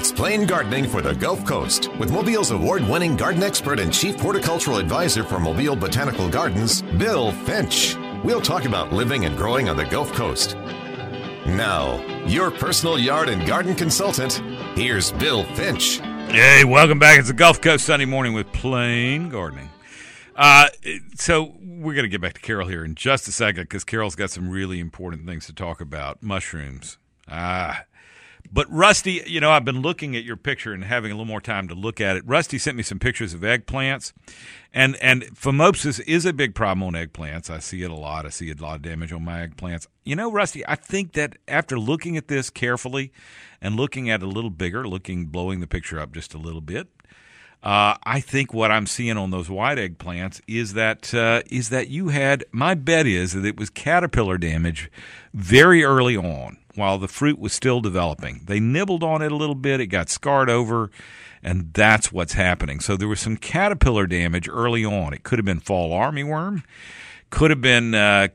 It's Plain Gardening for the Gulf Coast with Mobile's award-winning garden expert and chief horticultural advisor for Mobile Botanical Gardens, Bill Finch. We'll talk about living and growing on the Gulf Coast. Now, your personal yard and garden consultant, here's Bill Finch. Hey, welcome back. It's the Gulf Coast Sunday morning with Plain Gardening. So we're going to get back to Carol here in just a second because Carol's got some really important things to talk about. Mushrooms. But Rusty, you know, I've been looking at your picture and having a little more time to look at it. Rusty sent me some pictures of eggplants, and phomopsis is a big problem on eggplants. I see it a lot. I see a lot of damage on my eggplants. You know, Rusty, I think that after looking at this carefully and looking at it a little bigger, blowing the picture up just a little bit, I think what I'm seeing on those white eggplants is that you had, my bet is that it was caterpillar damage very early on while the fruit was still developing. They nibbled on it a little bit, it got scarred over, and that's what's happening. So there was some caterpillar damage early on. It could have been fall armyworm, could have been the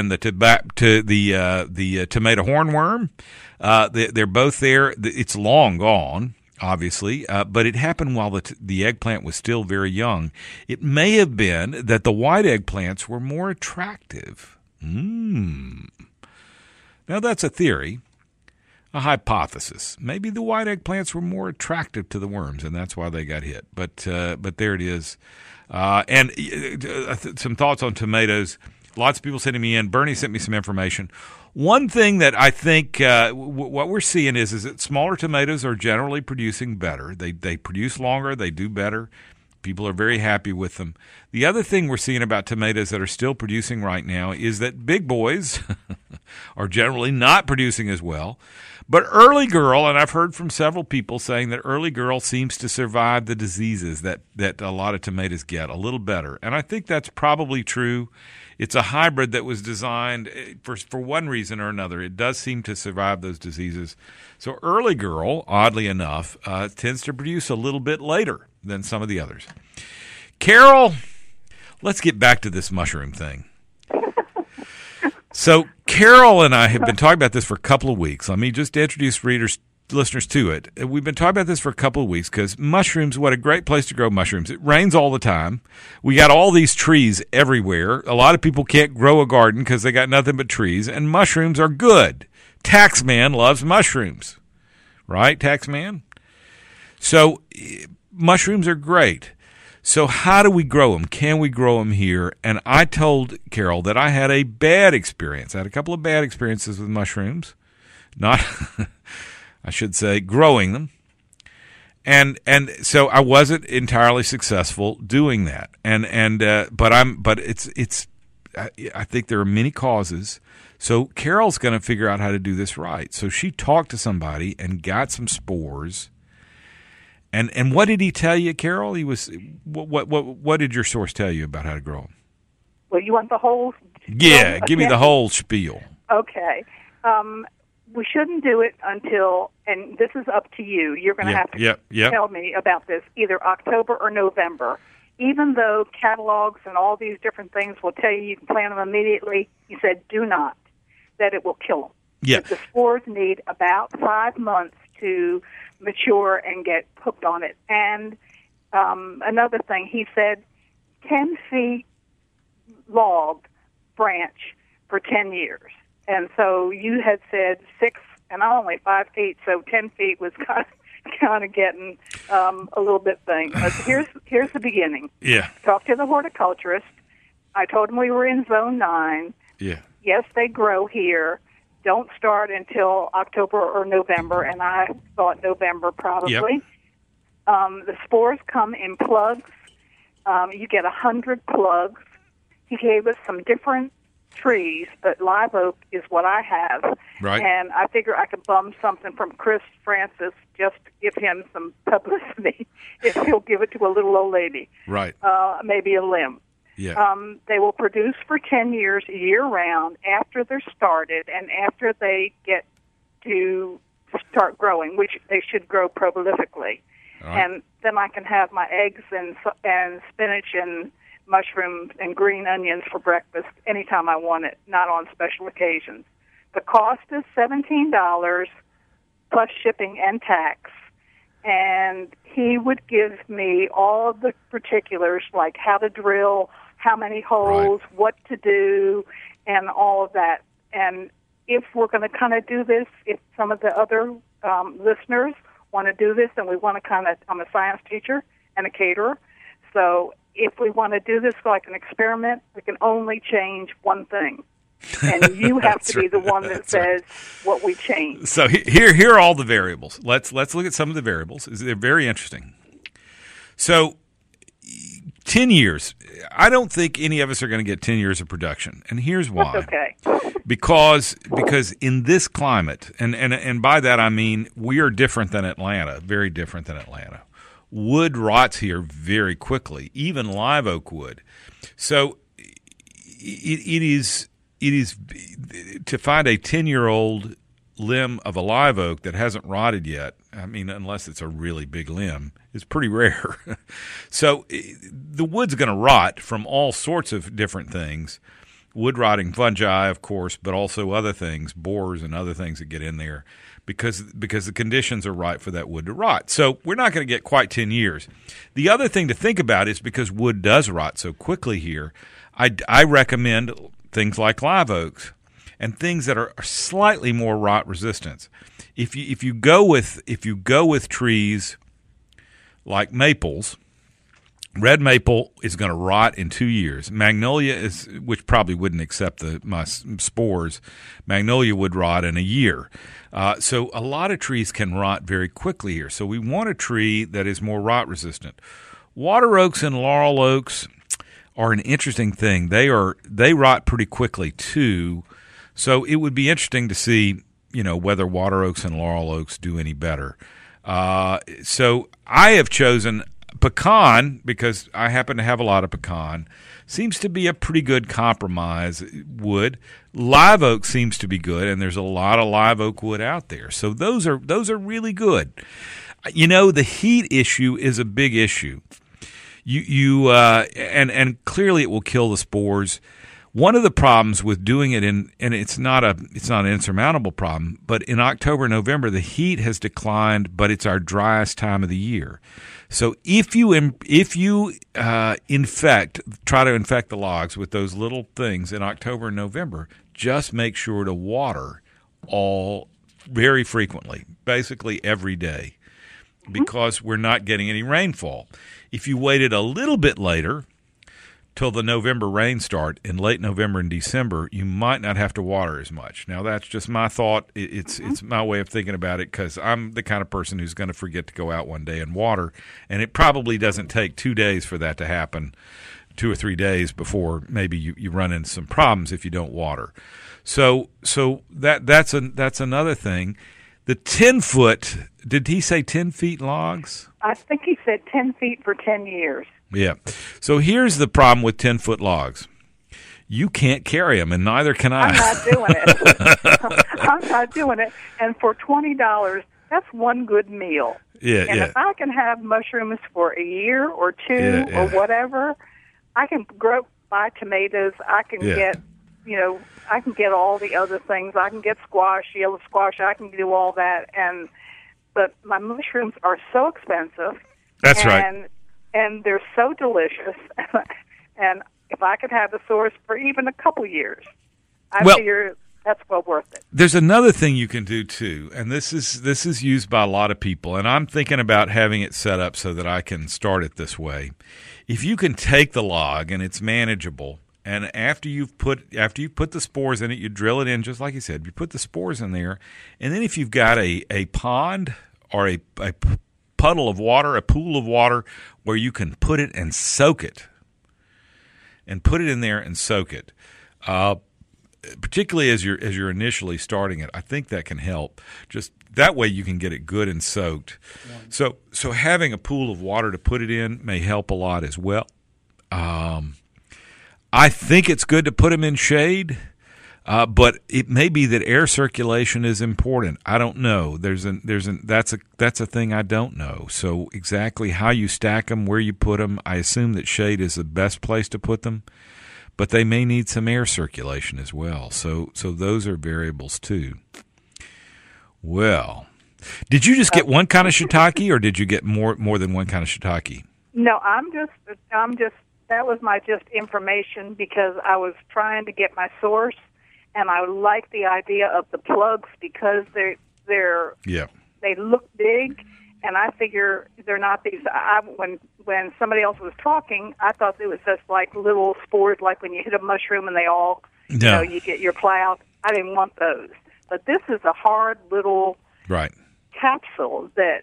tomato hornworm. They're both there. It's long gone, obviously, but it happened while the eggplant was still very young. It may have been that the white eggplants were more attractive. Now, that's a theory, a hypothesis. Maybe the white eggplants were more attractive to the worms, and that's why they got hit. But there it is. And some thoughts on tomatoes. Lots of people sending me in. Bernie sent me some information. One thing that I think what we're seeing is that smaller tomatoes are generally producing better. They produce longer. They do better. People are very happy with them. The other thing we're seeing about tomatoes that are still producing right now is that big boys are generally not producing as well. But early girl, and I've heard from several people saying that early girl seems to survive the diseases that a lot of tomatoes get a little better. And I think that's probably true. It's a hybrid that was designed for one reason or another. It does seem to survive those diseases. So early girl, oddly enough, tends to produce a little bit later than some of the others. Carol, let's get back to this mushroom thing. So Carol and I have been talking about this for a couple of weeks. Let me just introduce listeners to it. We've been talking about this for a couple of weeks because mushrooms, what a great place to grow mushrooms. It rains all the time. We got all these trees everywhere. A lot of people can't grow a garden because they got nothing but trees, and mushrooms are good. Taxman loves mushrooms. Right, Taxman? So mushrooms are great. So how do we grow them? Can we grow them here? And I told Carol that I had a bad experience. I had a couple of bad experiences with mushrooms. Not, I should say, growing them. And so I wasn't entirely successful doing that. I think there are many causes. So Carol's going to figure out how to do this right. So she talked to somebody and got some spores. And what did he tell you, Carol? He was what did your source tell you about how to grow them? Well, you want the whole? Yeah, give me the whole spiel. Okay. We shouldn't do it until, and this is up to you. You're going to have to tell me about this either October or November. Even though catalogs and all these different things will tell you can plant them immediately, he said do not, that it will kill them. Yeah. The spores need about 5 months to mature and get hooked on it. And another thing, he said 10 feet log branch for 10 years. And so you had said 6, and I'm only 5 feet, so 10 feet was kind of getting a little bit thing. But here's the beginning. Yeah. Talked to the horticulturist. I told him we were in zone 9. Yeah. Yes, they grow here. Don't start until October or November, and I thought November probably. Yep. The spores come in plugs. You get 100 plugs. He gave us some different trees, but live oak is what I have. Right. And I figure I could bum something from Chris Francis just to give him some publicity if he'll give it to a little old lady. Right. Maybe a limb. Yeah. They will produce for 10 years year-round after they're started and after they get to start growing, which they should grow prolifically. Right. And then I can have my eggs and spinach and mushrooms and green onions for breakfast anytime I want it, not on special occasions. The cost is $17 plus shipping and tax. and he would give me all of the particulars, like how to drill, how many holes, what to do, and all of that. And if we're going to kind of do this, if some of the other listeners want to do this, and we want to kind of, I'm a science teacher and a caterer, so if we want to do this like an experiment, we can only change one thing. And you have to be the one that says what we change. So here are all the variables. Let's look at some of the variables. They're very interesting. So 10 years. I don't think any of us are going to get 10 years of production. And here's why. That's okay. Because in this climate, and by that I mean we are different than Atlanta, very different than Atlanta. Wood rots here very quickly, even live oak wood. So it is to find a 10-year-old limb of a live oak that hasn't rotted yet, I mean, unless it's a really big limb, is pretty rare. So the wood's going to rot from all sorts of different things. Wood rotting fungi, of course, but also other things, borers and other things that get in there because the conditions are right for that wood to rot. So we're not going to get quite 10 years. The other thing to think about is because wood does rot so quickly here, I recommend things like live oaks and things that are slightly more rot resistant. If you go with trees like maples, red maple is going to rot in 2 years. Magnolia which probably wouldn't accept my spores. Magnolia would rot in a year. So a lot of trees can rot very quickly here. So we want a tree that is more rot resistant. Water oaks and laurel oaks are an interesting thing. They rot pretty quickly too. So it would be interesting to see, whether water oaks and laurel oaks do any better. So I have chosen pecan because I happen to have a lot of pecan. Seems to be a pretty good compromise wood. Live oak seems to be good, and there's a lot of live oak wood out there. So those are really good. The heat issue is a big issue. And clearly it will kill the spores. One of the problems with doing it and it's not an insurmountable problem, but in October, November, the heat has declined, but it's our driest time of the year. So if you try to infect the logs with those little things in October and November, just make sure to water all very frequently, basically every day, because we're not getting any rainfall. If you waited a little bit later till the November rain start in late November and December, you might not have to water as much. Now, that's just my thought. It's my way of thinking about it because I'm the kind of person who's going to forget to go out one day and water, and it probably doesn't take 2 days for that to happen, 2 or 3 days before maybe you run into some problems if you don't water. So that's another thing. The 10-foot, did he say 10 feet logs? I think he said 10 feet for 10 years. Yeah. So here's the problem with 10-foot logs. You can't carry them, and neither can I. I'm not doing it. I'm not doing it. And for $20, that's one good meal. Yeah, and if I can have mushrooms for a year or two or whatever, I can buy tomatoes. I can get, I can get all the other things. I can get squash, yellow squash. I can do all that. But my mushrooms are so expensive. That's right. And they're so delicious. And if I could have the source for even a couple years, I figure that's well worth it. There's another thing you can do too, and this is used by a lot of people, and I'm thinking about having it set up so that I can start it this way. If you can take the log and it's manageable, and after you put the spores in it, you drill it in just like you said. You put the spores in there, and then if you've got a pond or a puddle of water, a pool of water where you can put it and soak it, and put it in there and soak it, particularly as you're initially starting it. I think that can help. Just that way you can get it good and soaked. Yeah. So having a pool of water to put it in may help a lot as well. I think it's good to put them in shade. But it may be that air circulation is important. I don't know. That's a thing I don't know. So exactly how you stack them, where you put them, I assume that shade is the best place to put them. But they may need some air circulation as well. So those are variables too. Well, Did you just get one kind of shiitake, or did you get more than one kind of shiitake? No, I'm just. That was my just information because I was trying to get my source, and I like the idea of the plugs because they look big, and I figure they're not these. When somebody else was talking, I thought it was just like little spores, like when you hit a mushroom and they all, you get your cloud. I didn't want those, but this is a hard little capsule that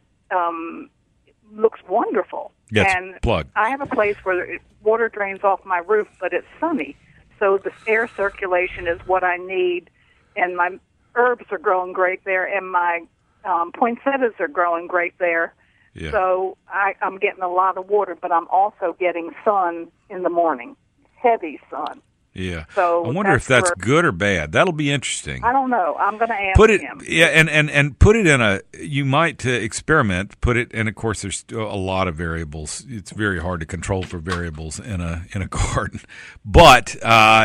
looks wonderful. Yes, and plug. I have a place where water drains off my roof, but it's sunny, so the air circulation is what I need, and my herbs are growing great there, and my poinsettias are growing great there. Yeah. So I'm getting a lot of water, but I'm also getting sun in the morning, heavy sun. Yeah. So I wonder if that's good or bad. That'll be interesting. I don't know. I'm going to ask him. Yeah, and put it in you might experiment, put it, and of course there's still a lot of variables. It's very hard to control for variables in a garden. But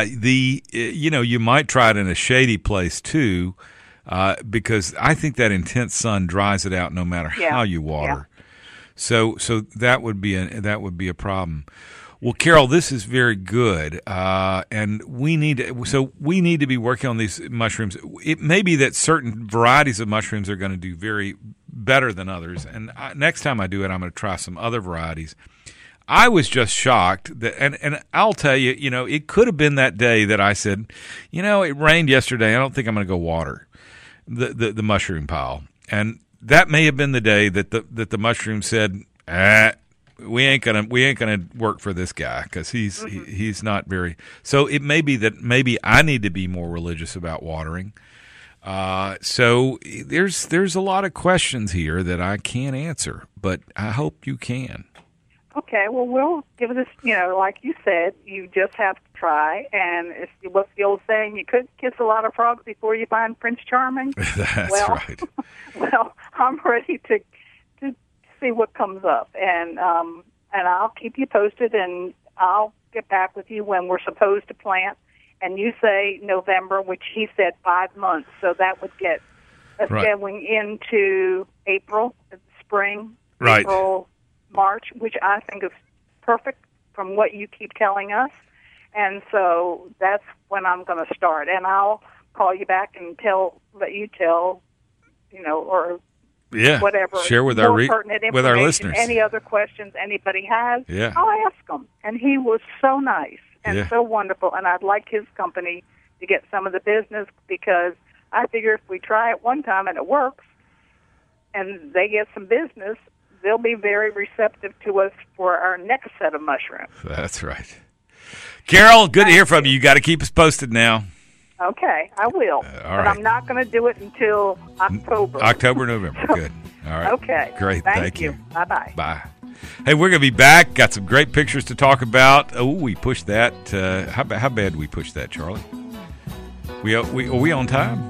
you might try it in a shady place too, because I think that intense sun dries it out no matter how you water. Yeah. So that would be a problem. Well, Carol, this is very good, and we need to be working on these mushrooms. It may be that certain varieties of mushrooms are going to do very better than others, and next time I do it, I'm going to try some other varieties. I was just shocked that, and I'll tell you, it could have been that day that I said, it rained yesterday. I don't think I'm going to go water the mushroom pile, and that may have been the day that the mushroom said, we ain't gonna work for this guy because he's not very. So it may be that maybe I need to be more religious about watering. So there's a lot of questions here that I can't answer, but I hope you can. Okay, well, we'll give this. Like you said, you just have to try. And what's the old saying? You could kiss a lot of frogs before you find Prince Charming. That's right. Well, I'm ready to see what comes up, and I'll keep you posted, and I'll get back with you when we're supposed to plant. And you say November, which he said 5 months, so that would get us going into April, spring, April, March, which I think is perfect from what you keep telling us. And so that's when I'm going to start, and I'll call you back and let you tell, or whatever. Share with our listeners. Any other questions anybody has, yeah. I'll ask him. And he was so nice and so wonderful, and I'd like his company to get some of the business because I figure if we try it one time and it works and they get some business, they'll be very receptive to us for our next set of mushrooms. That's right. Carol, good to hear from you. You got to keep us posted now. Okay, I will. But I'm not going to do it until October. November. Good. All right. Okay. Great. Thank you. Bye-bye. Bye. Hey, we're going to be back. Got some great pictures to talk about. Oh, we pushed that. How bad did we push that, Charlie? Are we on time?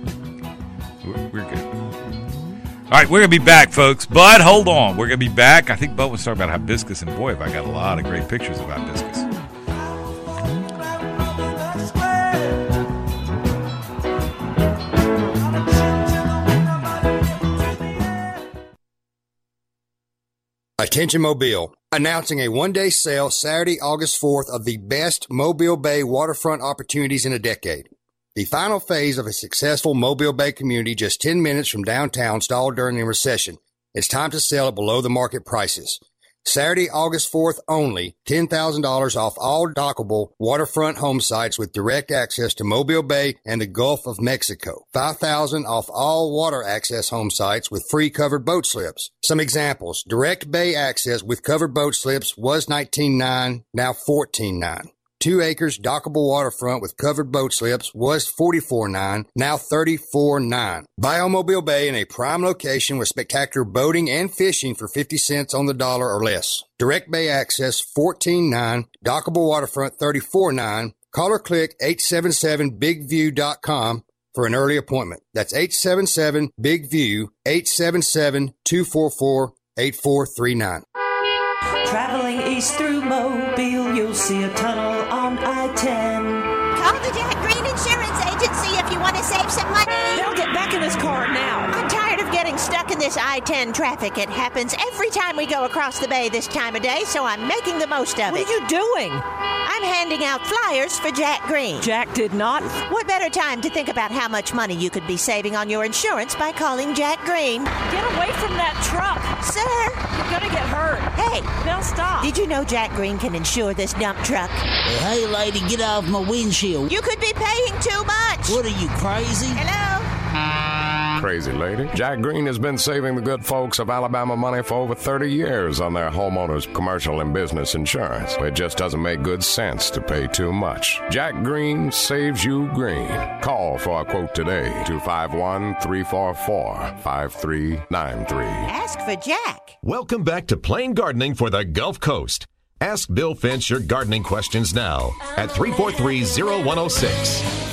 We're good. All right, we're going to be back, folks. But hold on. We're going to be back. I think Bud was talking about hibiscus, and boy, have I got a lot of great pictures of hibiscus. Attention Mobile, announcing a one-day sale Saturday, August 4th of the best Mobile Bay waterfront opportunities in a decade. The final phase of a successful Mobile Bay community just 10 minutes from downtown stalled during the recession. It's time to sell at below the market prices. Saturday, August 4th only, $10,000 off all dockable waterfront home sites with direct access to Mobile Bay and the Gulf of Mexico. $5,000 off all water access home sites with free covered boat slips. Some examples: direct bay access with covered boat slips was $19,900, now $14,900. 2 acres dockable waterfront with covered boat slips was $44,900, now $34,900. Buy on Mobile Bay in a prime location with spectacular boating and fishing for 50 cents on the dollar or less. Direct bay access $14,900, dockable waterfront $34,900. Call or click 877bigview.com for an early appointment. That's 877-BIG-VIEW, 877-244-8439. Traveling east through Mobile, you'll see a tunnel on I-10. Call the Jack Green Insurance Agency if you want to save some money. They'll get back in his car now. I'm tired of getting stuck in this I-10 traffic. It happens every time we go across the bay this time of day, so I'm making the most of it. What are you doing? I'm handing out flyers for Jack Green. Jack did not. What better time to think about how much money you could be saving on your insurance by calling Jack Green? Get away from that truck. Sir! You're going to get hurt. Hey! Now stop. Did you know Jack Green can insure this dump truck? Hey, lady, get off my windshield. You could be paying too much. What are you, crazy? Hello? Crazy lady. Jack Green has been saving the good folks of Alabama money for over 30 years on their homeowners' commercial and business insurance. It just doesn't make good sense to pay too much. Jack Green saves you green. Call for a quote today, 251-344-5393. Ask for Jack. Welcome back to Plain Gardening for the Gulf Coast. Ask Bill Finch your gardening questions now at 343-0106.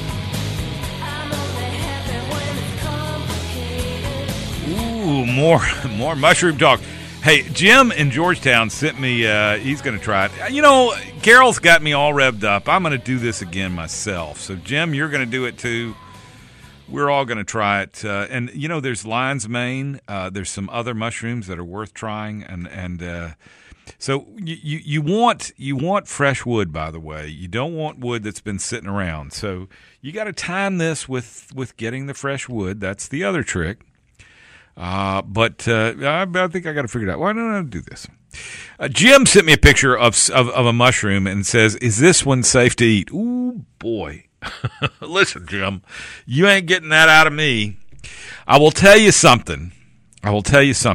Ooh, more mushroom talk. Hey, Jim in Georgetown sent me, he's going to try it. You know, Carol's got me all revved up. I'm going to do this again myself. So, Jim, you're going to do it too. We're all going to try it. And, you know, there's lion's mane. There's some other mushrooms that are worth trying. And so you want fresh wood, by the way. You don't want wood that's been sitting around. So you got to time this with getting the fresh wood. That's the other trick. But I think I got to figure it out. Why don't I do this? Jim sent me a picture of a mushroom and says, "Is this one safe to eat?" Ooh, boy. Listen, Jim, you ain't getting that out of me. I will tell you something about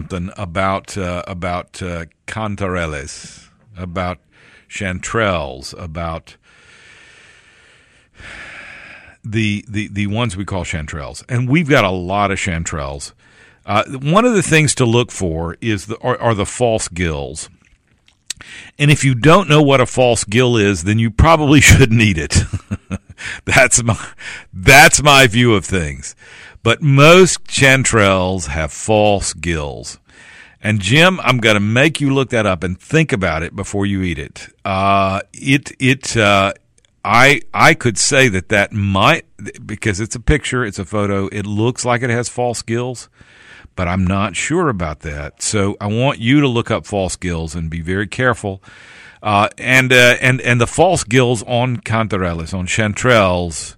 cantareles, about chanterelles, about the ones we call chanterelles, and we've got a lot of chanterelles. One of the things to look for are the false gills. And if you don't know what a false gill is, then you probably shouldn't eat it. That's my view of things. But most chanterelles have false gills. And Jim, I'm going to make you look that up and think about it before you eat it. I could say that might, because it's a picture, it's a photo, it looks like it has false gills. But I'm not sure about that. So I want you to look up false gills and be very careful. And the false gills on cantareles, on chanterelles,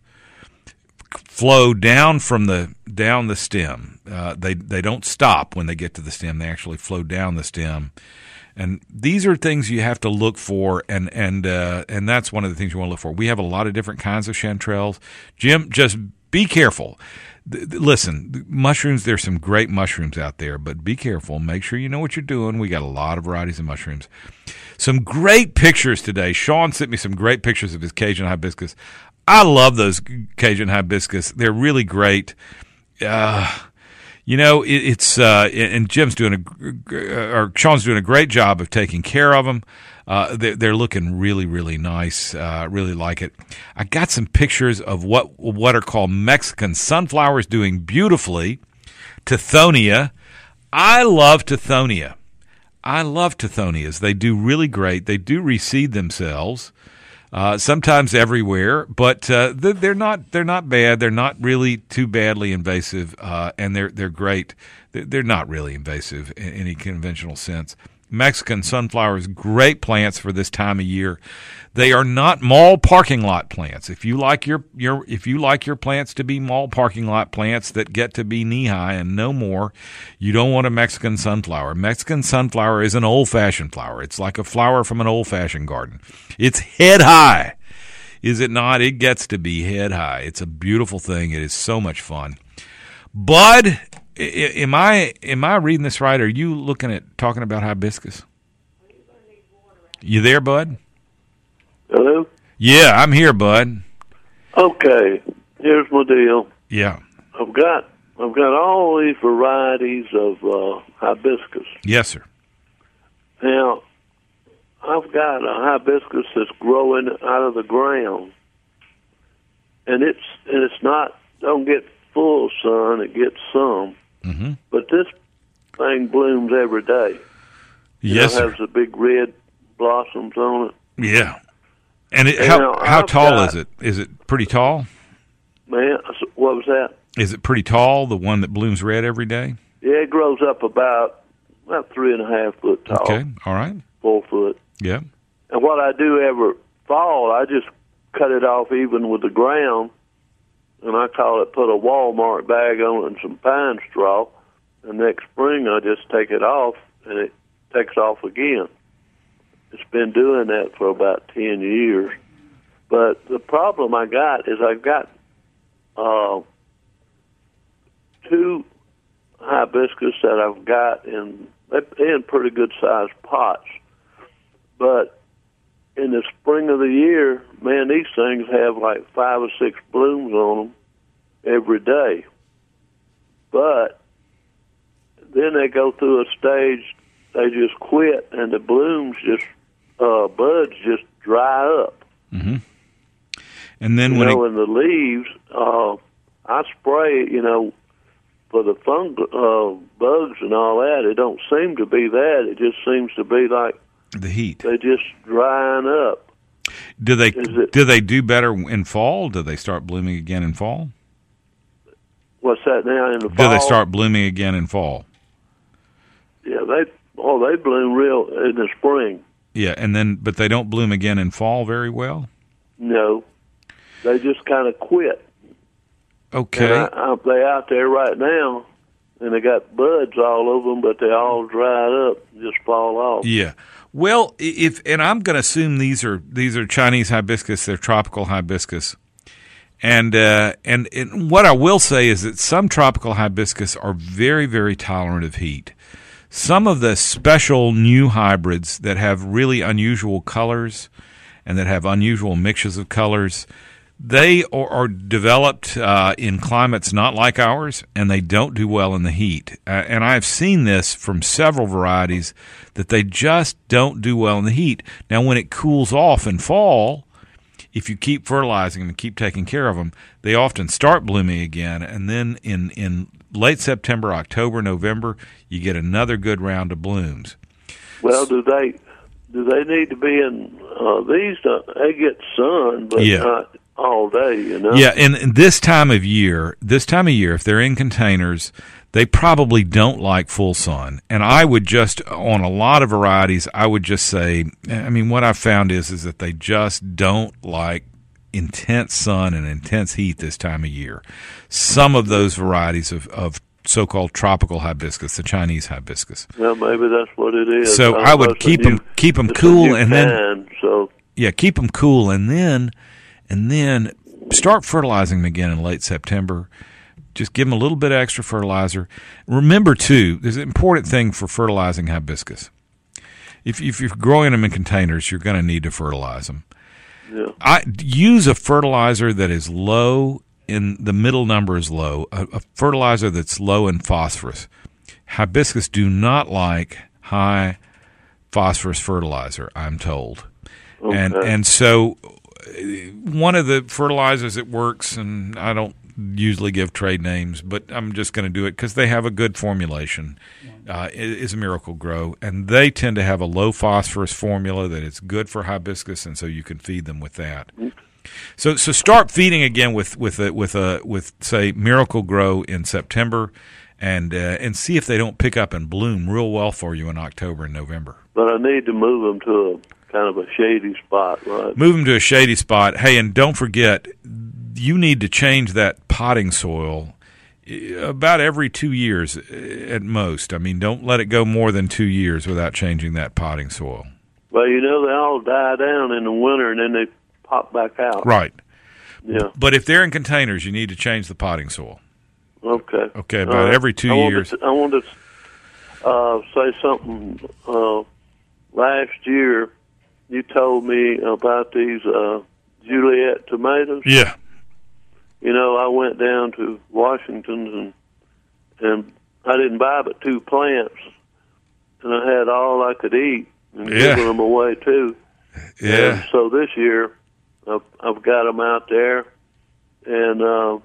flow down the stem. They don't stop when they get to the stem. They actually flow down the stem. And these are things you have to look for, and that's one of the things you want to look for. We have a lot of different kinds of chanterelles. Jim, just be careful. Listen, mushrooms, there's some great mushrooms out there, but be careful. Make sure you know what you're doing. We got a lot of varieties of mushrooms. Some great pictures today. Sean sent me some great pictures of his Cajun hibiscus. I love those Cajun hibiscus. They're really great. You know, and Jim's or Sean's doing a great job of taking care of them. They're looking really, really nice. Really like it. I got some pictures of what are called Mexican sunflowers doing beautifully. Tithonia. I love Tithonias. They do really great. They do reseed themselves. Sometimes everywhere, but they're not bad. They're not really too badly invasive, and they're great. They're not really invasive in any conventional sense. Mexican sunflowers, great plants for this time of year. They are not mall parking lot plants. If you like your plants to be mall parking lot plants that get to be knee high and no more, you don't want a Mexican sunflower. Mexican sunflower is an old-fashioned flower. It's like a flower from an old-fashioned garden. It's head high. Is it not? It gets to be head high. It's a beautiful thing. It is so much fun. Bud, am I reading this right? Are you talking about hibiscus? You there, Bud? Hello? Yeah, I'm here, Bud. Okay, here's my deal. Yeah. I've got all these varieties of hibiscus. Yes, sir. Now, I've got a hibiscus that's growing out of the ground, and it's not, don't get full sun, it gets some. Mm-hmm. But this thing blooms every day. Yes, it has the big red blossoms on it. Yeah. And how tall is it? Is it pretty tall? Man, what was that? Is it pretty tall, the one that blooms red every day? Yeah, it grows up about 3.5 foot tall. Okay, all right. 4 foot. Yeah. And what I do every fall, I just cut it off even with the ground, and I call it put a Walmart bag on it and some pine straw, and next spring I just take it off, and it takes off again. It's been doing that for about 10 years. But the problem I got is I've got 2 hibiscus that I've got they're in pretty good sized pots. But in the spring of the year, man, these things have like 5 or 6 blooms on them every day. But then they go through a stage, they just quit, and the blooms buds just dry up. Mm-hmm. And then and the leaves, I spray, for the bugs and all that. It don't seem to be that. It just seems to be like the heat. They just drying up. Do they do better in fall? Do they start blooming again in fall? What's that now in the fall? Do they start blooming again in fall? Yeah, they bloom real in the spring. Yeah, but they don't bloom again in fall very well? No. They just kind of quit. Okay. And they out there right now, and they got buds all over them, but they all dried up, and just fall off. Yeah. Well, and I'm going to assume these are Chinese hibiscus. They're tropical hibiscus. And what I will say is that some tropical hibiscus are very, very tolerant of heat. Some of the special new hybrids that have really unusual colors and that have unusual mixtures of colors, they are developed in climates not like ours, and they don't do well in the heat. And I've seen this from several varieties that they just don't do well in the heat. Now, when it cools off in fall, if you keep fertilizing them and keep taking care of them, they often start blooming again. And then in late September, October, November, you get another good round of blooms. Well, do they need to be in these? They get sun, but not all day, Yeah, and this time of year, if they're in containers, they probably don't like full sun. And I would just, on a lot of varieties, I would just say, what I've found is that they just don't like intense sun and intense heat this time of year. Some of those varieties of so-called tropical hibiscus, the Chinese hibiscus. Well, maybe that's what it is. So I would keep them cool, and then keep them cool, and then start fertilizing them again in late September. Just give them a little bit of extra fertilizer. Remember, too, there's an important thing for fertilizing hibiscus. If you're growing them in containers, you're going to need to fertilize them. Yeah. Use a fertilizer that is low in the middle number is low, a fertilizer that's low in phosphorus. Hibiscus do not like high phosphorus fertilizer, I'm told. Okay. And so one of the fertilizers that works, and I don't usually give trade names, but I'm just going to do it because they have a good formulation, is Miracle-Gro, and they tend to have a low phosphorus formula that is good for hibiscus, and so you can feed them with that. So start feeding again with say Miracle-Gro in September, and see if they don't pick up and bloom real well for you in October and November. But I need to move them to a kind of a shady spot, right? Move them to a shady spot. Hey, and don't forget, you need to change that potting soil about every 2 years at most. Don't let it go more than 2 years without changing that potting soil. Well, they all die down in the winter, and then they pop back out. Right. Yeah. But if they're in containers, you need to change the potting soil. Okay. Okay, about every 2 years. I wanted to say something. Last year, you told me about these Juliet tomatoes. Yeah. I went down to Washington's and I didn't buy but 2 plants, and I had all I could eat and giving them away too. Yeah. And so this year, I've got them out there, and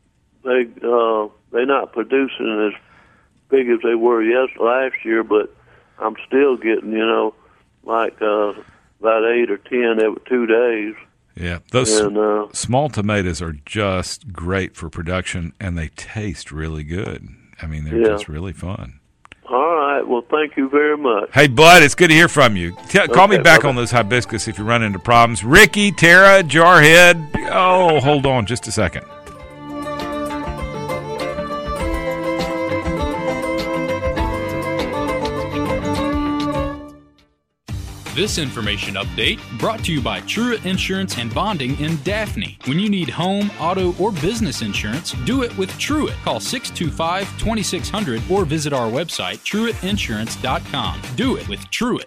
they're not producing as big as they were last year, but I'm still getting like about 8 or 10 every 2 days. Yeah, those small tomatoes are just great for production, and they taste really good. I mean, they're just really fun. All right. Well, thank you very much. Hey, Bud, it's good to hear from you. Call me back bye-bye. on those hibiscus if you run into problems. Ricky, Tara, Jarhead. Oh, hold on just a second. This information update brought to you by Truett Insurance and Bonding in Daphne. When you need home, auto, or business insurance, do it with Truett. Call 625-2600 or visit our website, truettinsurance.com. Do it with Truett.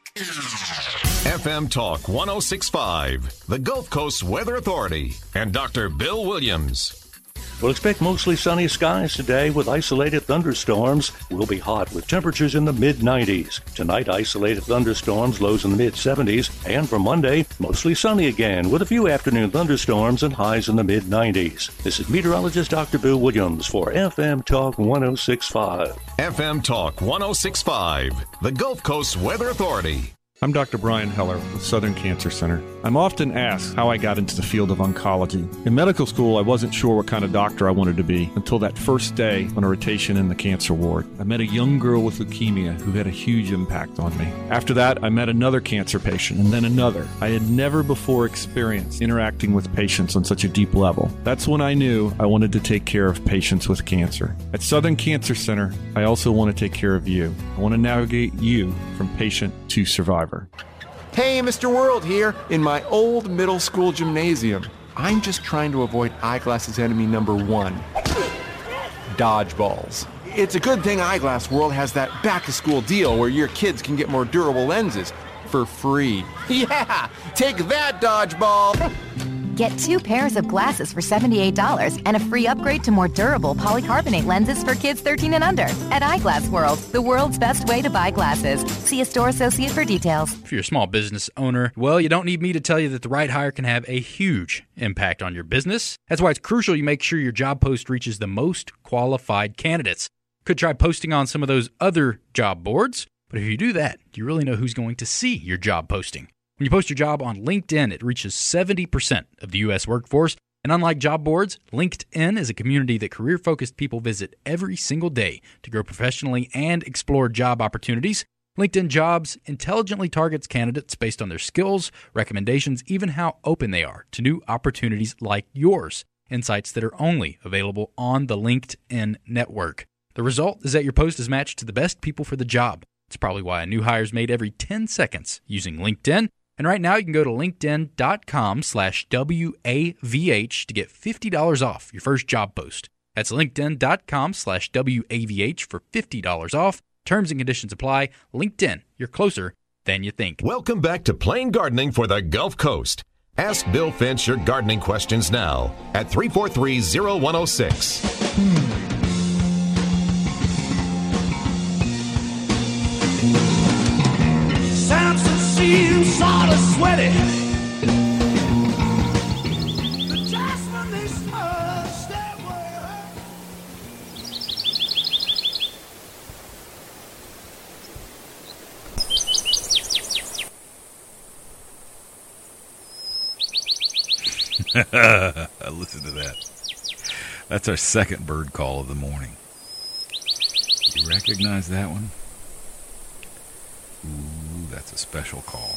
FM Talk 106.5, the Gulf Coast Weather Authority, and Dr. Bill Williams. We'll expect mostly sunny skies today with isolated thunderstorms. We'll be hot with temperatures in the mid-90s. Tonight, isolated thunderstorms, lows in the mid-70s. And for Monday, mostly sunny again with a few afternoon thunderstorms and highs in the mid-90s. This is meteorologist Dr. Bill Williams for FM Talk 106.5. FM Talk 106.5, the Gulf Coast Weather Authority. I'm Dr. Brian Heller with Southern Cancer Center. I'm often asked how I got into the field of oncology. In medical school, I wasn't sure what kind of doctor I wanted to be until that first day on a rotation in the cancer ward. I met a young girl with leukemia who had a huge impact on me. After that, I met another cancer patient and then another. I had never before experienced interacting with patients on such a deep level. That's when I knew I wanted to take care of patients with cancer. At Southern Cancer Center, I also want to take care of you. I want to navigate you from patient to survivor. Hey, Mr. World here, in my old middle school gymnasium. I'm just trying to avoid Eyeglass's enemy number one, dodgeballs. It's a good thing Eyeglass World has that back-to-school deal where your kids can get more durable lenses for free. Yeah, take that, dodgeball! Get 2 pairs of glasses for $78 and a free upgrade to more durable polycarbonate lenses for kids 13 and under at Eyeglass World, the world's best way to buy glasses. See a store associate for details. If you're a small business owner, well, you don't need me to tell you that the right hire can have a huge impact on your business. That's why it's crucial you make sure your job post reaches the most qualified candidates. Could try posting on some of those other job boards, but if you do that, do you really know who's going to see your job posting? When you post your job on LinkedIn, it reaches 70% of the U.S. workforce. And unlike job boards, LinkedIn is a community that career-focused people visit every single day to grow professionally and explore job opportunities. LinkedIn Jobs intelligently targets candidates based on their skills, recommendations, even how open they are to new opportunities like yours. Insights that are only available on the LinkedIn network. The result is that your post is matched to the best people for the job. It's probably why a new hire is made every 10 seconds using LinkedIn. And right now you can go to linkedin.com/WAVH to get $50 off your first job post. That's linkedin.com/WAVH for $50 off. Terms and conditions apply. LinkedIn, you're closer than you think. Welcome back to Plain Gardening for the Gulf Coast. Ask Bill Finch your gardening questions now at 343-0106. Samson seems sort of sweaty. Listen to that. That's our second bird call of the morning. You recognize that one? Ooh, that's a special call.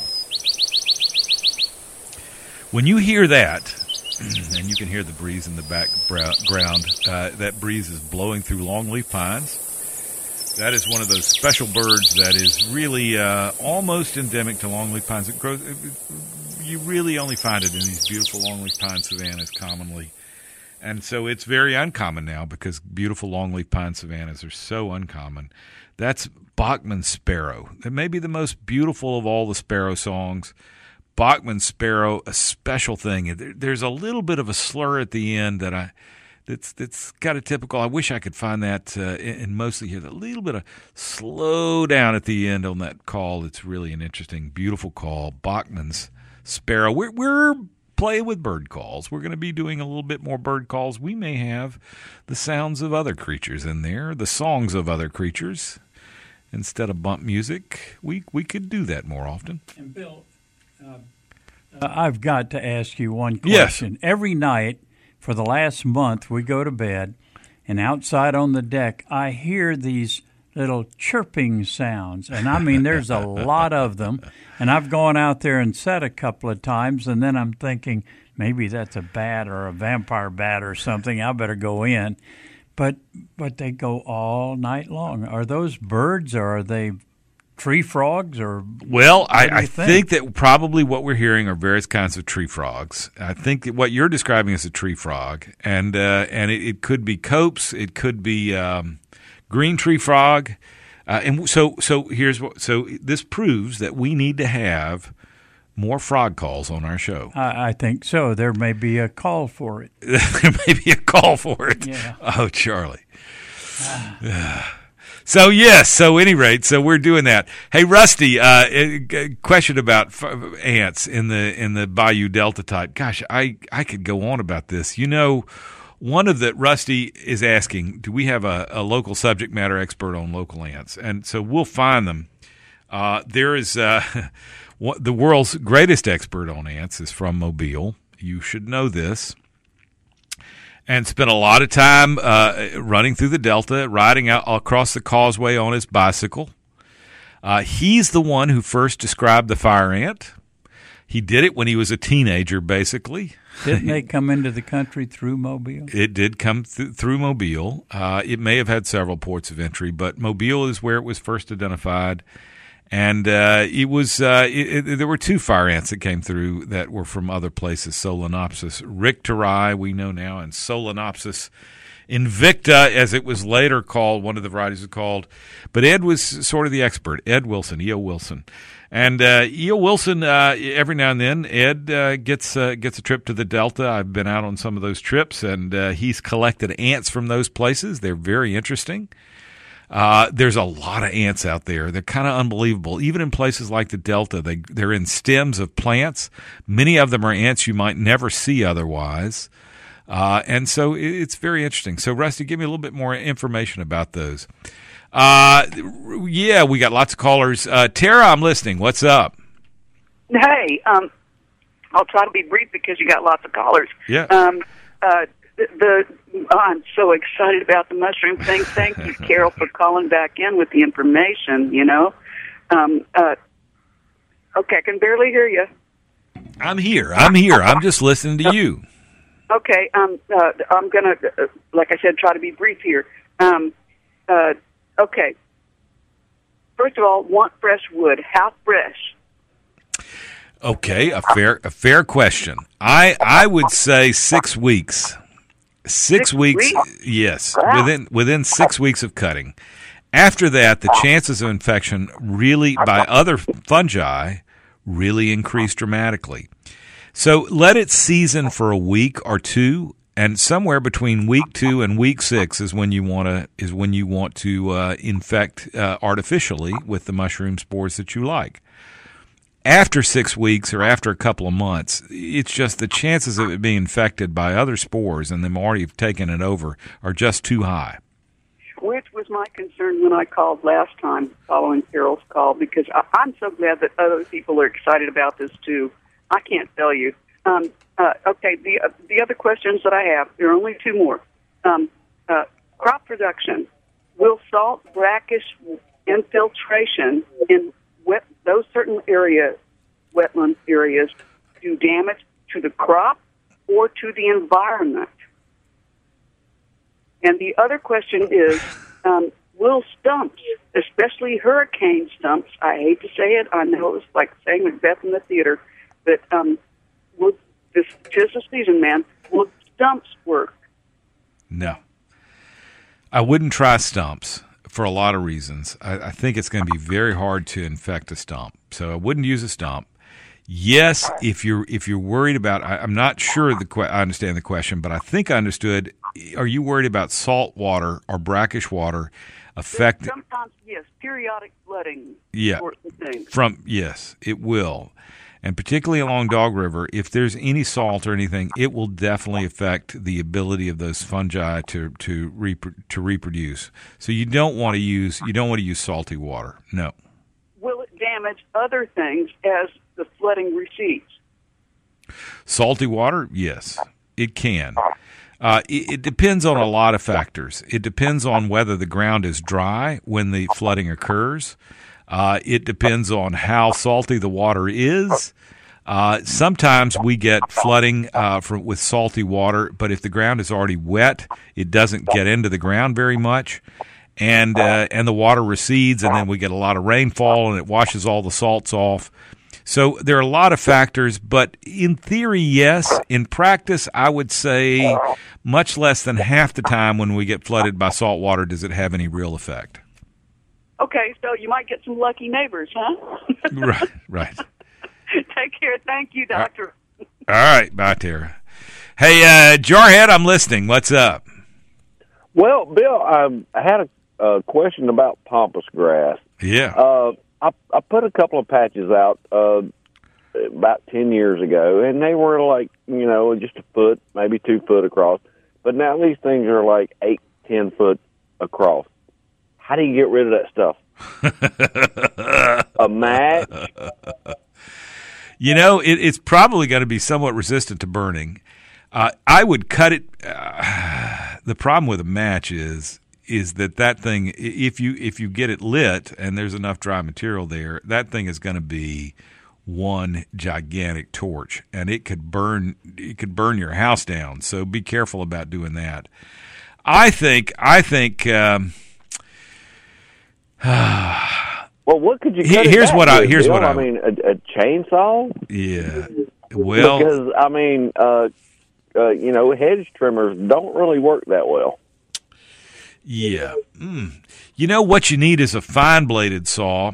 When you hear that, and you can hear the breeze in the background, that breeze is blowing through longleaf pines. That is one of those special birds that is really almost endemic to longleaf pines. It grows. You really only find it in these beautiful longleaf pine savannas commonly. And so it's very uncommon now because beautiful longleaf pine savannas are so uncommon. That's Bachman's sparrow. It may be the most beautiful of all the sparrow songs. Bachman's sparrow, a special thing. There's a little bit of a slur at the end that's got a typical. I wish I could find that and mostly hear a little bit of slow down at the end on that call. It's really an interesting, beautiful call. Bachman's sparrow. We're playing with bird calls. We're going to be doing a little bit more bird calls. We may have the sounds of other creatures in there, the songs of other creatures. Instead of bump music, we could do that more often. And Bill, I've got to ask you one question. Yes. Every night for the last month, we go to bed and outside on the deck, I hear these little chirping sounds. And I mean, there's a lot of them. And I've gone out there and sat a couple of times, and then I'm thinking, maybe that's a bat or a vampire bat or something. I better go in. But they go all night long. Are those birds, or are they tree frogs? Or well, I think that probably what we're hearing are various kinds of tree frogs. I think that what you're describing is a tree frog, and it could be copes, it could be green tree frog, and so here's what. So this proves that we need to have more frog calls on our show. I think so. There may be a call for it. There may be a call for it. Yeah. Oh, Charlie. So, yes. So, any rate, so we're doing that. Hey, Rusty, question about ants in the Bayou Delta type. Gosh, I could go on about this. You know, one of the Rusty is asking, do we have a local subject matter expert on local ants? And so we'll find them. There is the world's greatest expert on ants is from Mobile. You should know this. And spent a lot of time running through the Delta, riding out across the causeway on his bicycle. He's the one who first described the fire ant. He did it when he was a teenager, basically. Didn't they come into the country through Mobile? It did come through Mobile. It may have had several ports of entry, but Mobile is where it was first identified. And it was there were two fire ants that came through that were from other places, Solenopsis richterii, we know now, and Solenopsis invicta, as it was later called, one of the varieties was called. But Ed was sort of the expert, Ed Wilson, E.O. Wilson. And E.O. Wilson, every now and then, Ed gets a trip to the Delta. I've been out on some of those trips, and he's collected ants from those places. They're very interesting. There's a lot of ants out there. They're kind of unbelievable. Even in places like the Delta, they're in stems of plants. Many of them are ants you might never see otherwise. And so it's very interesting. So, Rusty, give me a little bit more information about those. Yeah, we got lots of callers. Tara, I'm listening. What's up? Hey, I'll try to be brief because you got lots of callers. Yeah. I'm so excited about the mushroom thing. Thank you, Carol, for calling back in with the information, you know. Okay, I can barely hear you. I'm here. I'm just listening to you. Okay, I'm going to, like I said, try to be brief here. Okay. First of all, want fresh wood. How fresh? Okay, a fair question. I would say 6 weeks. 6 weeks, yes, wow. within 6 weeks of cutting. After that, the chances of infection really by other fungi really increase dramatically. So let it season for a week or two, and somewhere between week 2 and week 6 is when you want to infect artificially with the mushroom spores that you like. After 6 weeks or after a couple of months, it's just the chances of it being infected by other spores and them already taking it over are just too high. Which was my concern when I called last time following Carol's call, because I'm so glad that other people are excited about this too. I can't tell you. Okay, the other questions that I have, there are only two more. Crop production. Will salt brackish infiltration in those certain wetland areas, do damage to the crop or to the environment? And the other question is, will stumps, especially hurricane stumps, I hate to say it, I know it's like saying Macbeth in the theater, but this 'tis the season, man, will stumps work? No. I wouldn't try stumps. For a lot of reasons. I think it's going to be very hard to infect a stump. So I wouldn't use a stump. Yes, if you're worried about, I'm not sure I understand the question, but I think I understood. Are you worried about salt water or brackish water affecting? Sometimes, yes, periodic flooding. Yeah, yes, it will. And particularly along Dog River, if there's any salt or anything, it will definitely affect the ability of those fungi to reproduce. So you don't want to use salty water. No. Will it damage other things as the flooding recedes? Salty water, yes, it can. It depends on a lot of factors. It depends on whether the ground is dry when the flooding occurs. It depends on how salty the water is. Sometimes we get flooding with salty water, but if the ground is already wet, it doesn't get into the ground very much, and the water recedes, and then we get a lot of rainfall, and it washes all the salts off. So there are a lot of factors, but in theory, yes. In practice, I would say much less than half the time when we get flooded by salt water does it have any real effect. Okay, so you might get some lucky neighbors, huh? Right. Take care. Thank you, Doctor. All right. Bye, Tara. Hey, Jarhead, I'm listening. What's up? Well, Bill, I had a question about pampas grass. Yeah. I put a couple of patches out about 10 years ago, and they were like, just a foot, maybe 2 foot across. But now these things are like 8, 10 foot across. How do you get rid of that stuff? A match? It's probably going to be somewhat resistant to burning. I would cut it. The problem with a match is that thing, if you get it lit and there's enough dry material there, that thing is going to be one gigantic torch, and it could burn your house down. So be careful about doing that. I think. Well, what could you cut here's it what back I with, here's Bill? what I mean, a chainsaw? Yeah. Well, because I mean, hedge trimmers don't really work that well. Yeah. What you need is a fine-bladed saw.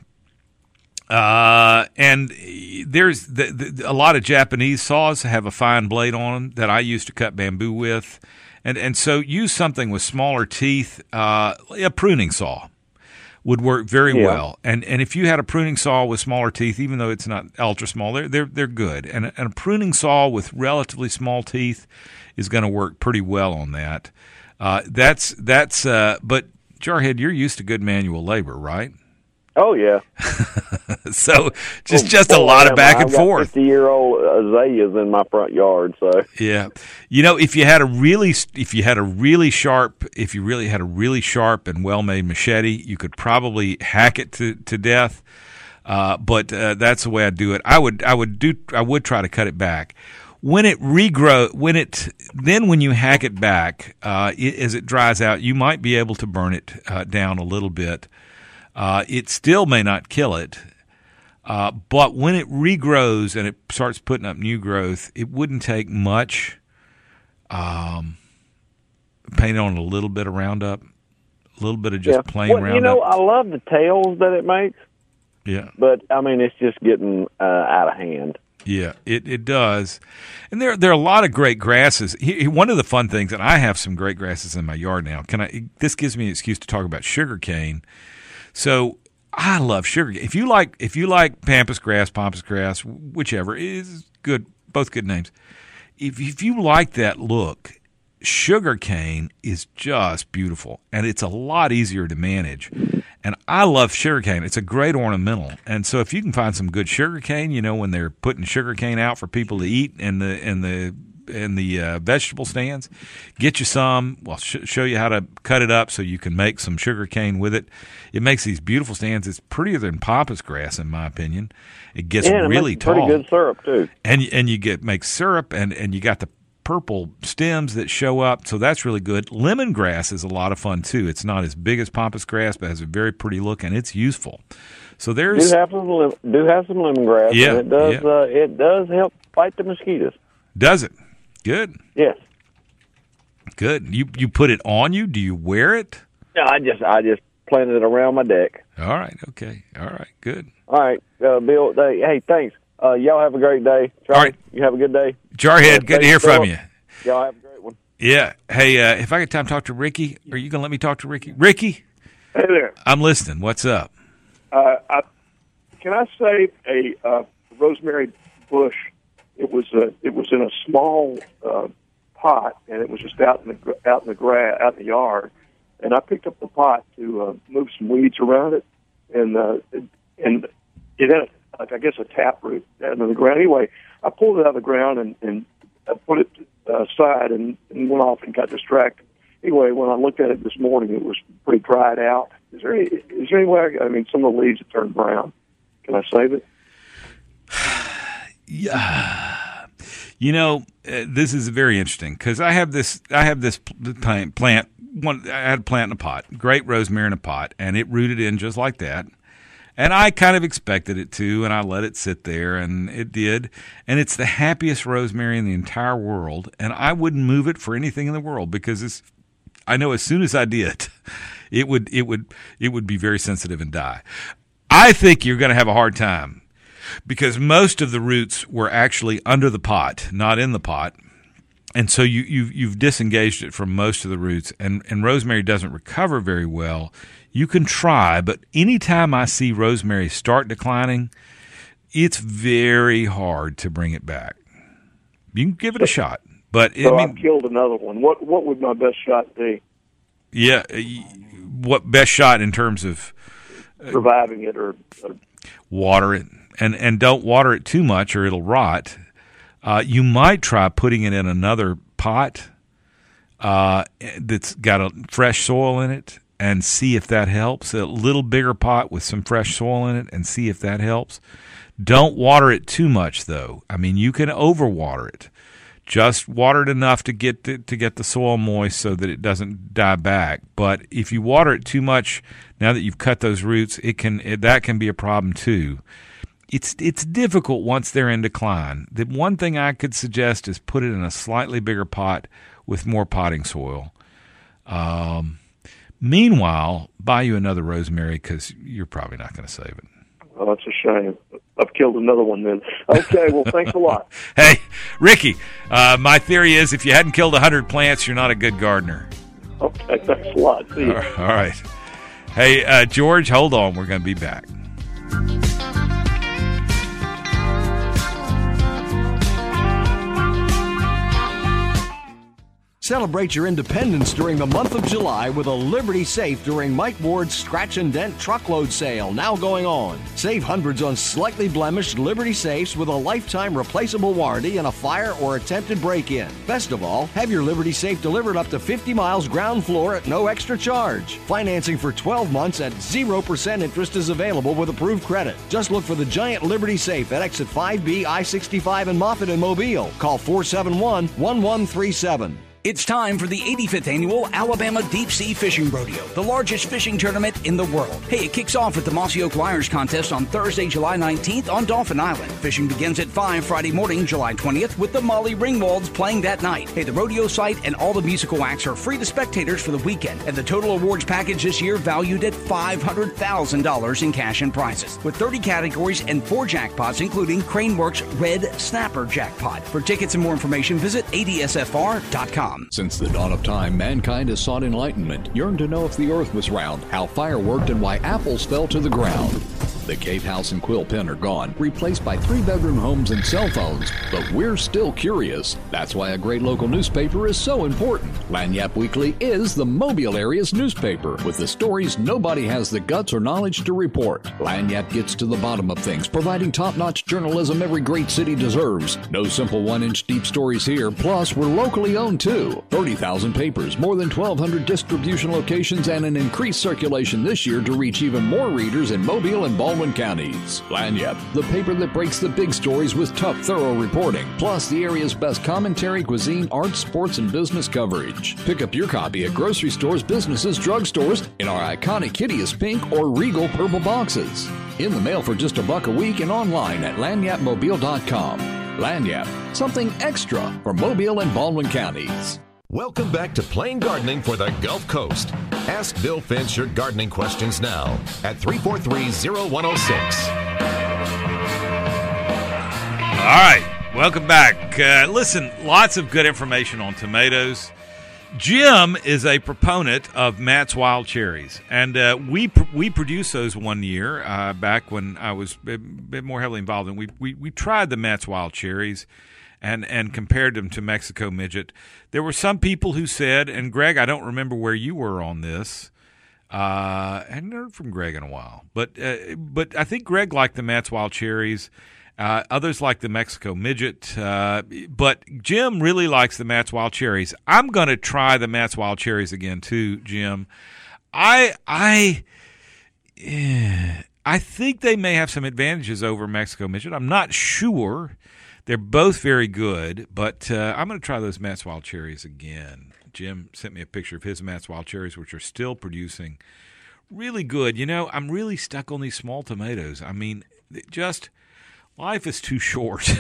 And there's a lot of Japanese saws have a fine blade on them that I used to cut bamboo with. And so use something with smaller teeth. A pruning saw would work very well. And if you had a pruning saw with smaller teeth, even though it's not ultra small, they're good. And a pruning saw with relatively small teeth is going to work pretty well on that. But Jarhead, you're used to good manual labor, right? Oh yeah. So just a lot of back and forth. 50-year-old azaleas in my front yard. So yeah, if you had a really sharp and well-made machete, you could probably hack it to death. But that's the way I'd do it. I would try to cut it back. When it when you hack it back, as it dries out, you might be able to burn it down a little bit. It still may not kill it, but when it regrows and it starts putting up new growth, it wouldn't take much. Paint on a little bit of Roundup, a little bit of just plain Roundup. I love the tails that it makes. Yeah, but I mean, it's just getting out of hand. Yeah, it does. And there are a lot of great grasses. One of the fun things, and I have some great grasses in my yard now. This gives me an excuse to talk about sugarcane. So I love sugarcane. If you like pampas grass, whichever is good, both good names. If you like that look, sugarcane is just beautiful, and it's a lot easier to manage. And I love sugarcane. It's a great ornamental. And so if you can find some good sugarcane, when they're putting sugarcane out for people to eat in the vegetable stands, get you some. Well, show you how to cut it up so you can make some sugarcane with it. It makes these beautiful stands. It's prettier than pampas grass, in my opinion. It gets really tall. Pretty good syrup too. And you make syrup, and you got the purple stems that show up, so that's really good. Lemongrass is a lot of fun too. It's not as big as pampas grass, but has a very pretty look, and it's useful. So do have some lemongrass. Yeah, and it does help fight the mosquitoes. Does it? Good. Yes. Good. You put it on you? Do you wear it? Yeah, I just planted it around my deck. All right. Okay. All right. Good. All right, Bill. Hey, thanks. Y'all have a great day. Charlie, all right. You have a good day. Jarhead, good to hear from you. Y'all have a great one. Yeah. Hey, if I get time to talk to Ricky, are you going to let me talk to Ricky? Ricky? Hey there. I'm listening. What's up? Can I say a rosemary bush? It was in a small pot, and it was just out in the yard. And I picked up the pot to move some weeds around it, and it had I guess a taproot down in the ground. Anyway, I pulled it out of the ground and I put it side and went off and got distracted. Anyway, when I looked at it this morning, it was pretty dried out. Is there any way? I mean, some of the leaves have turned brown. Can I save it? Yeah. This is very interesting because I have this plant. I had a plant in a pot, great rosemary in a pot, and it rooted in just like that. And I kind of expected it to, and I let it sit there, and it did. And it's the happiest rosemary in the entire world, and I wouldn't move it for anything in the world because I know as soon as I did, it would be very sensitive and die. I think you're going to have a hard time because most of the roots were actually under the pot, not in the pot. And so you've disengaged it from most of the roots, and rosemary doesn't recover very well. You can try, but anytime I see rosemary start declining, it's very hard to bring it back. You can give it a shot, but I've killed another one. What would my best shot be? Yeah, what best shot in terms of reviving it or water it, and don't water it too much or it'll rot. You might try putting it in another pot that's got a fresh soil in it and see if that helps. A little bigger pot with some fresh soil in it and see if that helps. Don't water it too much, though. I mean, you can overwater it. Just water it enough to get the soil moist so that it doesn't die back. But if you water it too much, now that you've cut those roots, that can be a problem too. It's difficult once they're in decline. The one thing I could suggest is put it in a slightly bigger pot with more potting soil. Meanwhile, buy you another rosemary because you're probably not going to save it. Oh, that's a shame. I've killed another one then. Okay, well, thanks a lot. Hey, Ricky, my theory is if you hadn't killed 100 plants, you're not a good gardener. Okay, thanks a lot. See you. All right. Hey, George, hold on. We're going to be back. Celebrate your independence during the month of July with a Liberty Safe during Mike Ward's Scratch and Dent Truckload Sale, now going on. Save hundreds on slightly blemished Liberty Safes with a lifetime replaceable warranty and a fire or attempted break-in. Best of all, have your Liberty Safe delivered up to 50 miles ground floor at no extra charge. Financing for 12 months at 0% interest is available with approved credit. Just look for the giant Liberty Safe at exit 5B, I-65 in Moffett and Mobile. Call 471-1137. It's time for the 85th Annual Alabama Deep Sea Fishing Rodeo, the largest fishing tournament in the world. Hey, it kicks off at the Mossy Oak Liars Contest on Thursday, July 19th on Dolphin Island. Fishing begins at 5 Friday morning, July 20th, with the Molly Ringwalds playing that night. Hey, the rodeo site and all the musical acts are free to spectators for the weekend, and the total awards package this year valued at $500,000 in cash and prizes, with 30 categories and 4 jackpots, including Craneworks Red Snapper Jackpot. For tickets and more information, visit adsfr.com. Since the dawn of time, mankind has sought enlightenment, yearned to know if the earth was round, how fire worked, and why apples fell to the ground. The cave house and quill pen are gone, replaced by 3-bedroom homes and cell phones, but we're still curious. That's why a great local newspaper is so important. Lagniappe Weekly is the Mobile area's newspaper, with the stories nobody has the guts or knowledge to report. Lagniappe gets to the bottom of things, providing top-notch journalism every great city deserves. No simple 1-inch deep stories here, plus we're locally owned too. 30,000 papers, more than 1,200 distribution locations, and an increased circulation this year to reach even more readers in Mobile and Baldwin counties. Lagniappe, the paper that breaks the big stories with tough, thorough reporting, plus the area's best commentary, cuisine, arts, sports, and business coverage. Pick up your copy at grocery stores, businesses, drugstores, in our iconic hideous pink or regal purple boxes. In the mail for just $1 a week and online at lagniappemobile.com. Lagniappe, something extra for Mobile and Baldwin counties. Welcome back to Plain Gardening for the Gulf Coast. Ask Bill Finch your gardening questions now at 343-0106. All right, welcome back. Listen, lots of good information on tomatoes. Jim is a proponent of Matt's Wild Cherries, and we produced those one year back when I was a bit more heavily involved. And we tried the Matt's Wild Cherries and compared them to Mexico Midget. There were some people who said, and Greg, I don't remember where you were on this. I hadn't heard from Greg in a while, but I think Greg liked the Matt's Wild Cherries, Others like the Mexico midget, but Jim really likes the Matt's Wild Cherries. I'm going to try the Matt's Wild Cherries again too, Jim. I think they may have some advantages over Mexico midget. I'm not sure. They're both very good, but I'm going to try those Matt's Wild Cherries again. Jim sent me a picture of his Matt's Wild Cherries, which are still producing really good. You know, I'm really stuck on these small tomatoes. I mean, just life is too short.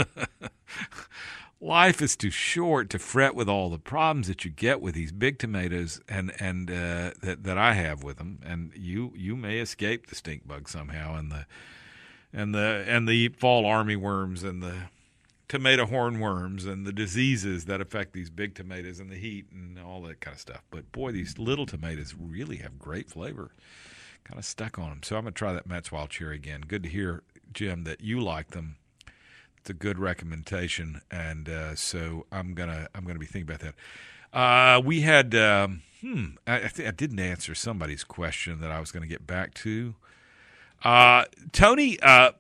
Life is too short to fret with all the problems that you get with these big tomatoes and that I have with them. And you may escape the stink bug somehow, and the fall armyworms and the tomato hornworms and the diseases that affect these big tomatoes and the heat and all that kind of stuff. But boy, these little tomatoes really have great flavor. Kind of stuck on them. So I'm going to try that Matt's Wild Cherry again. Good to hear, Jim, that you like them. It's a good recommendation, and so I'm gonna be thinking about that. We had I didn't answer somebody's question that I was going to get back to. Tony,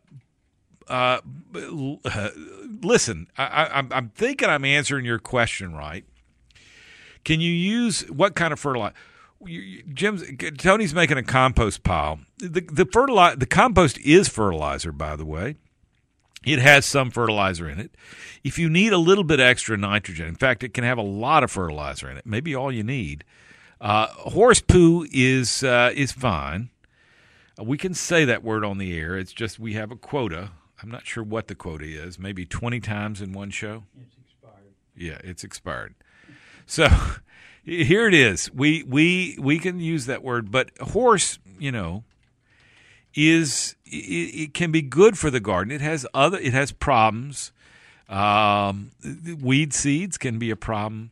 listen, I'm thinking I'm answering your question right. Can you use what kind of fertilizer? Tony's making a compost pile. The compost is fertilizer, by the way. It has some fertilizer in it. If you need a little bit extra nitrogen, in fact, it can have a lot of fertilizer in it. Maybe all you need. Horse poo is fine. We can say that word on the air. It's just we have a quota. I'm not sure what the quota is. Maybe 20 times in one show. It's expired. Yeah, it's expired. So here it is. We can use that word, but horse, it can be good for the garden. It has problems. Weed seeds can be a problem.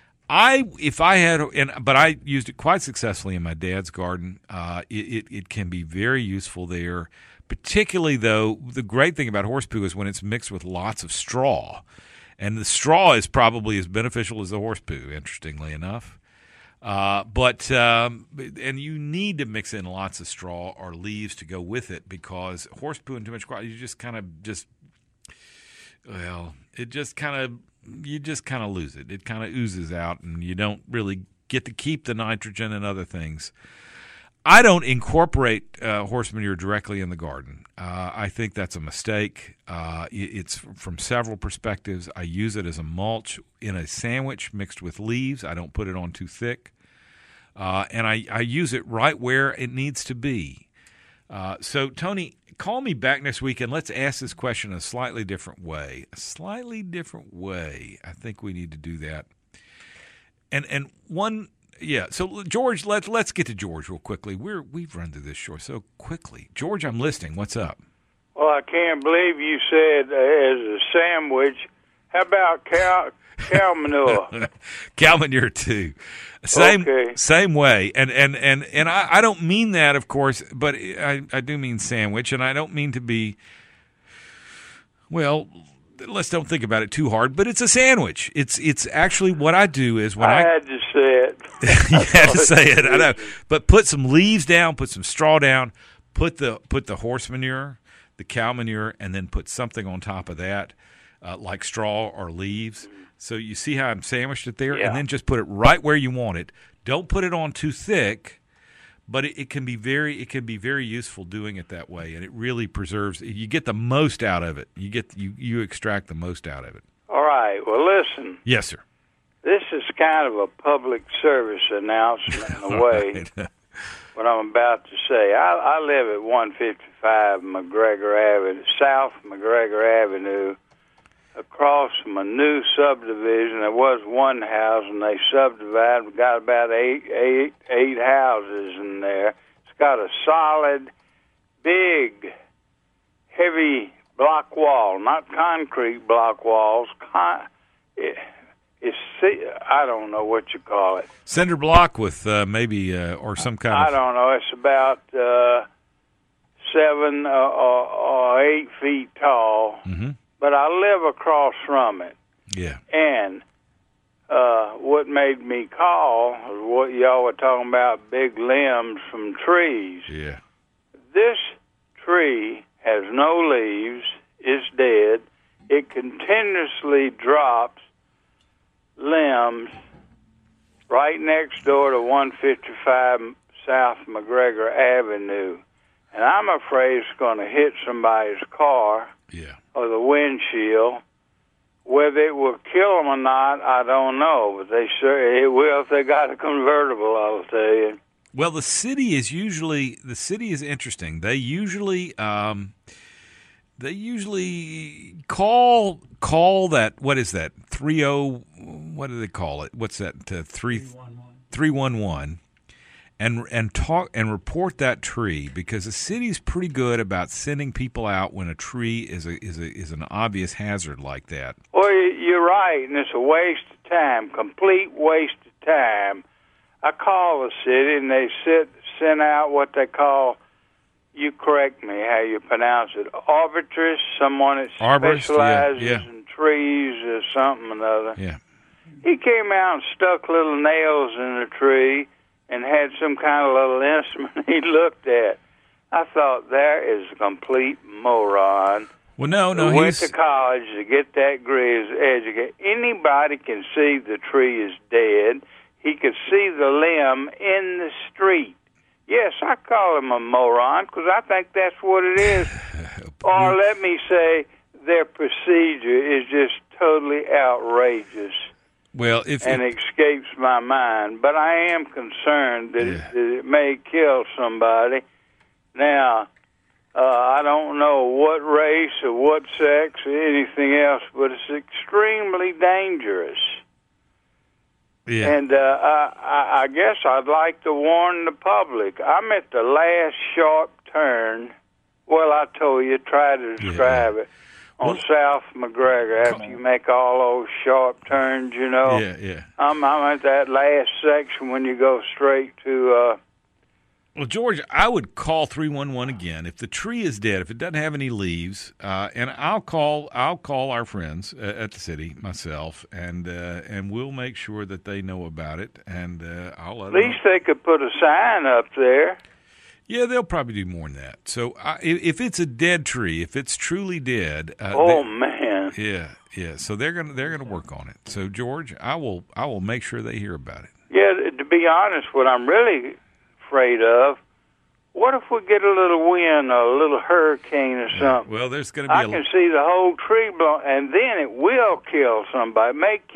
But I used it quite successfully in my dad's garden. It can be very useful there. Particularly, though, the great thing about horse poo is when it's mixed with lots of straw. And the straw is probably as beneficial as the horse poo, interestingly enough. But you need to mix in lots of straw or leaves to go with it, because horse poo and too much crop, you just kind of lose it. It kind of oozes out, and you don't really get to keep the nitrogen and other things. I don't incorporate horse manure directly in the garden. I think that's a mistake. It's from several perspectives. I use it as a mulch in a sandwich mixed with leaves. I don't put it on too thick. And I use it right where it needs to be. So, Tony, call me back next week, and let's ask this question in a slightly different way. I think we need to do that. And one... Yeah, so George, let's get to George real quickly. We've run through this show so quickly. George, I'm listening. What's up? Well, I can't believe you said as a sandwich. How about cow manure? Cow manure too. Same way. And I don't mean that, of course, but I do mean sandwich, and I don't mean to be. Well, let's don't think about it too hard, but it's a sandwich. It's actually what I do is when I had to say it. You had to say it, I know. But put some leaves down, put some straw down, put the horse manure, the cow manure, and then put something on top of that, like straw or leaves. So you see how I'm sandwiched it there, and then just put it right where you want it. Don't put it on too thick. But it can be very useful doing it that way, and it really preserves. You get the most out of it. You extract the most out of it. All right. Well, listen. Yes, sir. This is kind of a public service announcement in a way. What I'm about to say. I live at 155 McGregor Avenue, South McGregor Avenue, across from a new subdivision. There was one house, and they subdivided. We got about eight houses in there. It's got a solid, big, heavy block wall, not concrete block walls. I don't know what you call it. Cinder block with maybe or some kind of. I don't know. It's about 7 or 8 feet tall. Mm-hmm. But I live across from it. Yeah. And what made me call was what y'all were talking about, big limbs from trees. Yeah. This tree has no leaves. is dead, it continuously drops limbs right next door to 155 South McGregor Avenue. And I'm afraid it's going to hit somebody's car or the windshield. Whether it will kill them or not, I don't know. But it will if they got a convertible, I'll tell you. Well, the city is interesting. They usually call that, what is that, 30, what do they call it? What's that, 311, and talk and report that tree, because the city's pretty good about sending people out when a tree is an obvious hazard like that. Well, you're right, and it's a waste of time, complete waste of time. I call the city, and they send out what they call, you correct me how you pronounce it, arbitrist, someone that specializes in trees or something or another. Yeah. He came out and stuck little nails in the tree and had some kind of little instrument he looked at. I thought, there is a complete moron. Well, no, he went to college to get that degree as educated. Anybody can see the tree is dead. He could see the limb in the street. Yes, I call him a moron because I think that's what it is. Or let me say, their procedure is just totally outrageous. Well, and escapes my mind. But I am concerned that it may kill somebody. Now, I don't know what race or what sex or anything else, but it's extremely dangerous. Yeah. And I guess I'd like to warn the public. I'm at the last sharp turn. Well, I told you, try to describe it. On South McGregor, after you make all those sharp turns, you know. Yeah. I'm at that last section when you go straight to... Well, George, I would call 311 again. If the tree is dead, if it doesn't have any leaves, and I'll call our friends at the city, myself, and we'll make sure that they know about it, and I'll let them know. At least they could put a sign up there. Yeah, they'll probably do more than that. So if it's a dead tree, if it's truly dead, man, yeah. So they're gonna work on it. So George, I will make sure they hear about it. Yeah, to be honest, what I'm really afraid of, what if we get a little wind or a little hurricane or something? Well, there's going to be. I can see the whole tree blown, and then it will kill somebody. It may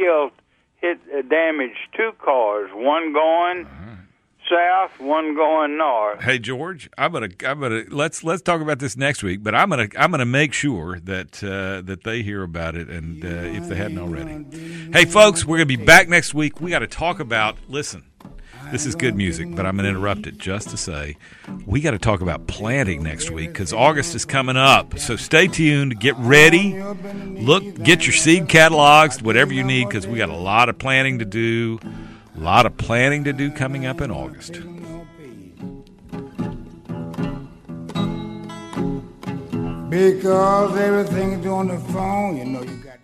damage two cars, one going south, one going north. Hey George, I'm gonna let's talk about this next week, but I'm gonna make sure that they hear about it, and if they hadn't already. Hey folks, we're gonna be back next week. We got to talk about. Listen, this is good music, but I'm gonna interrupt it just to say we got to talk about planting next week because August is coming up. So stay tuned, get ready, get your seed catalogs, whatever you need, because we got a lot of planting to do. A lot of planning to do coming up in August. Because everything's on the phone, you know you got